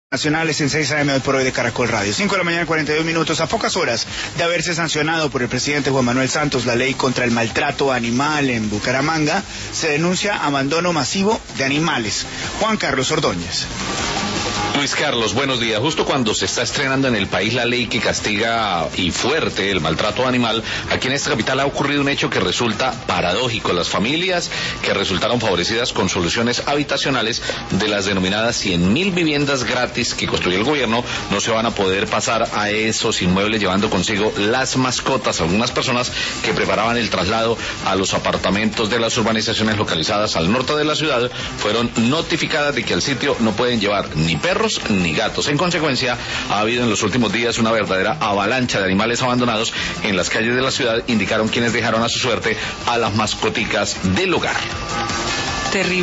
Nacionales en 6 AM hoy por hoy de Caracol Radio. 5 de la mañana, 42 minutos. A pocas horas de haberse sancionado por el presidente Juan Manuel Santos la ley contra el maltrato animal en Bucaramanga, se denuncia abandono masivo de animales. Juan Carlos Ordóñez. Luis Carlos, buenos días. Justo cuando se está estrenando en el país la ley que castiga y fuerte el maltrato animal, aquí en esta capital ha ocurrido un hecho que resulta paradójico. Las familias que resultaron favorecidas con soluciones habitacionales de las denominadas 100.000 viviendas gratis que construyó el gobierno no se van a poder pasar a esos inmuebles llevando consigo las mascotas. Algunas personas que preparaban el traslado a los apartamentos de las urbanizaciones localizadas al norte de la ciudad fueron notificadas de que al sitio no pueden llevar ni perros ni gatos. En consecuencia, ha habido en los últimos días una verdadera avalancha de animales abandonados en las calles de la ciudad, indicaron quienes dejaron a su suerte a las mascoticas del hogar. Terrible.